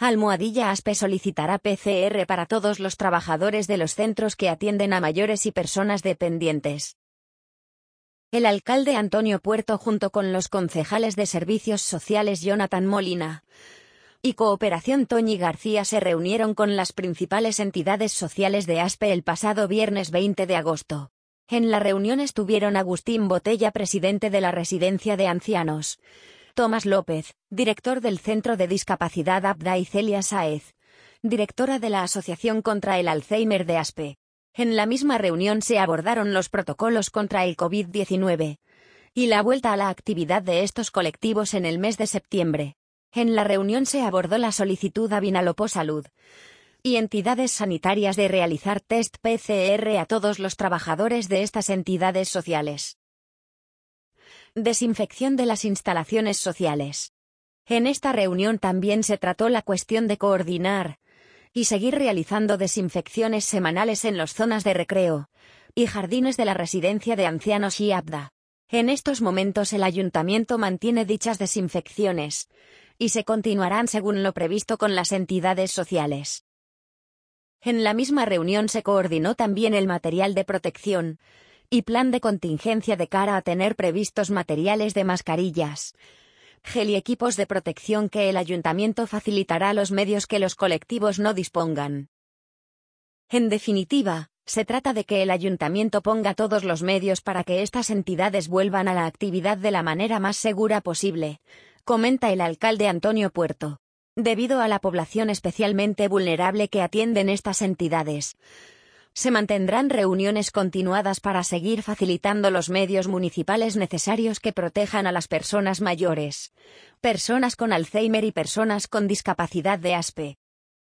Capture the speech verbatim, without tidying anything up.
Almohadilla Aspe solicitará P C R para todos los trabajadores de los centros que atienden a mayores y personas dependientes. El alcalde Antonio Puerto junto con los concejales de Servicios Sociales Jonathan Molina y Cooperación Toñi García se reunieron con las principales entidades sociales de Aspe el pasado viernes veinte de agosto. En la reunión estuvieron Agustín Botella, presidente de la Residencia de Ancianos, Tomás López, director del Centro de Discapacidad Abda, y Celia Sáez, directora de la Asociación contra el Alzheimer de Aspe. En la misma reunión se abordaron los protocolos contra el COVID diecinueve y la vuelta a la actividad de estos colectivos en el mes de septiembre. En la reunión se abordó la solicitud a Vinalopó Salud y entidades sanitarias de realizar test P C R a todos los trabajadores de estas entidades sociales. Desinfección de las instalaciones sociales. En esta reunión también se trató la cuestión de coordinar y seguir realizando desinfecciones semanales en las zonas de recreo y jardines de la residencia de ancianos y Abda. En estos momentos el ayuntamiento mantiene dichas desinfecciones y se continuarán según lo previsto con las entidades sociales. En la misma reunión se coordinó también el material de protección y plan de contingencia de cara a tener previstos materiales de mascarillas, gel y equipos de protección que el ayuntamiento facilitará los medios que los colectivos no dispongan. En definitiva, se trata de que el ayuntamiento ponga todos los medios para que estas entidades vuelvan a la actividad de la manera más segura posible, comenta el alcalde Antonio Puerto. Debido a la población especialmente vulnerable que atienden estas entidades, se mantendrán reuniones continuadas para seguir facilitando los medios municipales necesarios que protejan a las personas mayores, personas con Alzheimer y personas con discapacidad de Aspe.